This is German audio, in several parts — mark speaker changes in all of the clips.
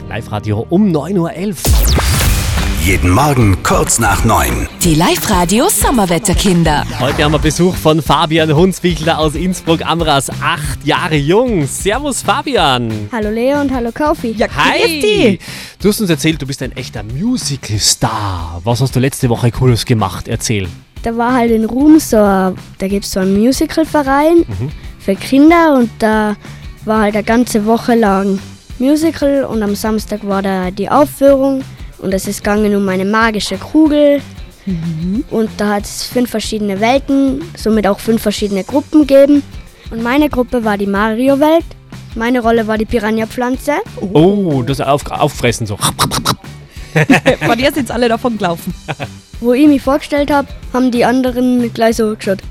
Speaker 1: Live-Radio um 9.11 Uhr.
Speaker 2: Jeden Morgen kurz nach 9.
Speaker 3: Die Live-Radio Sommerwetterkinder.
Speaker 1: Heute haben wir Besuch von Fabian Hunsbichler aus Innsbruck-Amras, 8 Jahre jung. Servus Fabian.
Speaker 4: Hallo Leo und hallo Kaufi.
Speaker 1: Ja, hi. Du hast uns erzählt, du bist ein echter Musical-Star. Was hast du letzte Woche Cooles gemacht? Erzähl.
Speaker 4: Da war halt in Ruhm da gibt es so einen Musical-Verein für Kinder und da war halt eine ganze Woche lang Musical und am Samstag war da die Aufführung und es ist gegangen um eine magische Kugel und da hat es 5 verschiedene Welten, somit auch 5 verschiedene Gruppen gegeben und meine Gruppe war die Mario-Welt, meine Rolle war die Piranha-Pflanze.
Speaker 1: Oh, das auffressen so.
Speaker 5: Von dir sind alle davon gelaufen.
Speaker 4: Wo ich mich vorgestellt habe, haben die anderen gleich so geschaut.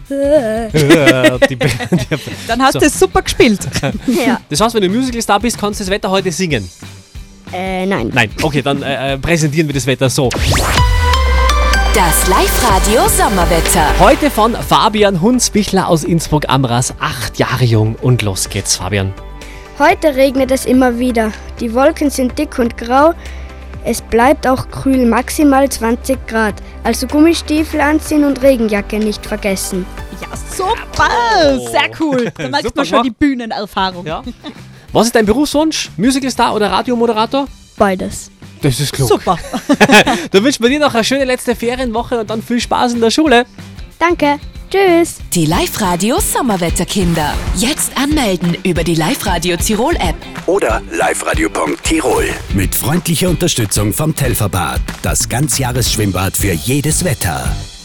Speaker 5: Dann hast du es super gespielt.
Speaker 4: Ja.
Speaker 1: Das heißt, wenn du Musical-Star bist, kannst du das Wetter heute singen?
Speaker 4: Nein.
Speaker 1: Nein, okay, dann präsentieren wir das Wetter so.
Speaker 3: Das Live-Radio Sommerwetter.
Speaker 1: Heute von Fabian Hunsbichler aus Innsbruck-Amras, 8 Jahre jung. Und los geht's, Fabian.
Speaker 4: Heute regnet es immer wieder. Die Wolken sind dick und grau. Es bleibt auch kühl, maximal 20 Grad. Also Gummistiefel anziehen und Regenjacke nicht vergessen.
Speaker 5: Ja, super! Sehr cool. Da merkt man schon die Bühnenerfahrung.
Speaker 1: Ja. Was ist dein Berufswunsch? Musical-Star oder Radiomoderator?
Speaker 4: Beides.
Speaker 1: Das ist klug.
Speaker 5: Super.
Speaker 1: Dann wünschen wir dir noch eine schöne letzte Ferienwoche und dann viel Spaß in der Schule.
Speaker 4: Danke. Tschüss.
Speaker 3: Die Live-Radio Sommerwetterkinder. Jetzt anmelden über die Live-Radio Tirol App.
Speaker 2: Oder liveradio.tirol. Mit freundlicher Unterstützung vom Telferbad. Das Ganzjahresschwimmbad für jedes Wetter.